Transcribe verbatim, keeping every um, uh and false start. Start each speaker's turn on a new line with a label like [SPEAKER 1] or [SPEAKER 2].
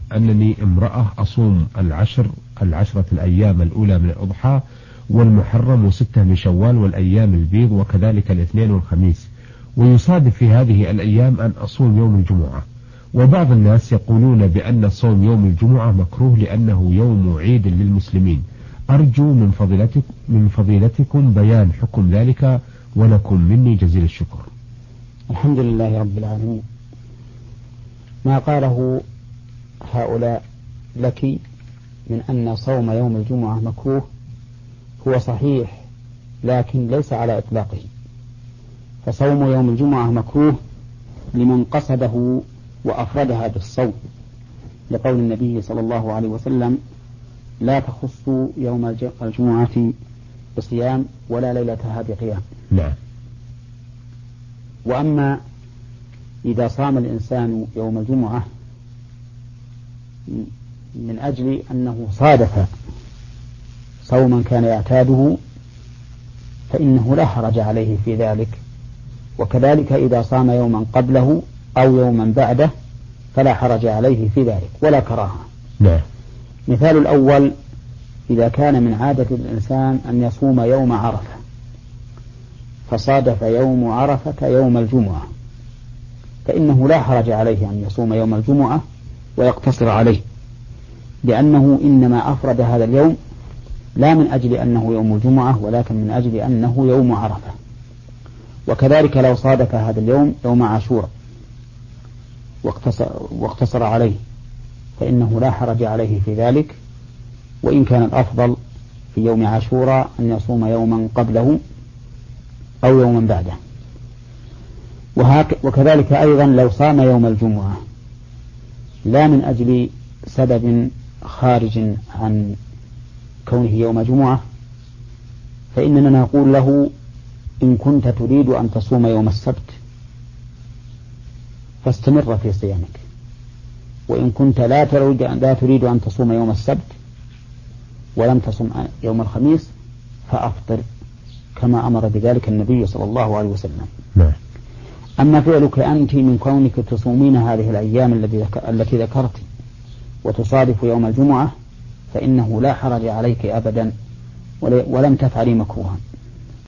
[SPEAKER 1] أنني امرأة أصوم العشر العشرة الأيام الأولى من الأضحى والمحرم وستة من شوال والأيام البيض وكذلك الاثنين والخميس، ويصادف في هذه الأيام أن أصوم يوم الجمعة. وبعض الناس يقولون بأن صوم يوم الجمعة مكروه لأنه يوم عيد للمسلمين. أرجو من فضيلتك من فضيلتكم بيان حكم ذلك، ولكم مني جزيل الشكر.
[SPEAKER 2] الحمد لله رب العالمين. ما قاله هؤلاء لك من أن صوم يوم الجمعة مكروه هو صحيح، لكن ليس على إطلاقه. فصوم يوم الجمعة مكروه لمن قصده وأفردها بالصوم، لقول النبي صلى الله عليه وسلم: لا تخصوا يوم الجمعة بصيام ولا ليلتها بقيام.
[SPEAKER 1] نعم.
[SPEAKER 2] وأما إذا صام الإنسان يوم الجمعة من أجل أنه صادف صوما كان يعتاده فإنه لا حرج عليه في ذلك، وكذلك إذا صام يوما قبله أو يوما بعده فلا حرج عليه في ذلك ولا كراهة.
[SPEAKER 1] نعم.
[SPEAKER 2] مثال الأول: إذا كان من عادة الإنسان أن يصوم يوم عرفة، فصادف يوم عرفة يوم الجمعة، فإنه لا حرج عليه أن يصوم يوم الجمعة ويقتصر عليه، لأنه إنما أفرد هذا اليوم لا من أجل أنه يوم الجمعة ولكن من أجل أنه يوم عرفة. وكذلك لو صادف هذا اليوم يوم عاشوراء واقتصر, واقتصر عليه فإنه لا حرج عليه في ذلك، وإن كان الأفضل في يوم عاشوراء أن يصوم يوما قبله أو يوما بعده. وكذلك أيضا لو صام يوم الجمعة لا من أجل سبب خارج عن كونه يوم جمعة، فإننا نقول له: إن كنت تريد أن تصوم يوم السبت فاستمر في صيامك، وإن كنت لا تريد لا تريد أن تصوم يوم السبت ولم تصم يوم الخميس فأفطر، كما أمر بذلك النبي صلى الله عليه وسلم.
[SPEAKER 1] نعم.
[SPEAKER 2] أما فعلك أنت من كونك تصومين هذه الأيام التي ذكرت وتصادف يوم الجمعة فإنه لا حرج عليك أبدا ولم تفعلي مكروها.